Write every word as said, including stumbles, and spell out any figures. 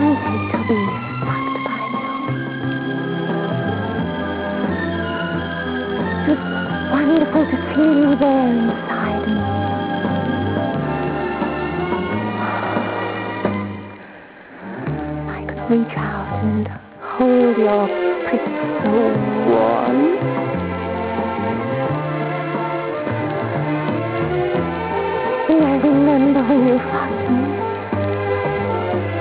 wanted to be sucked by you. It was wonderful to feel you there inside me. I could reach out and hold your pretty soul warm.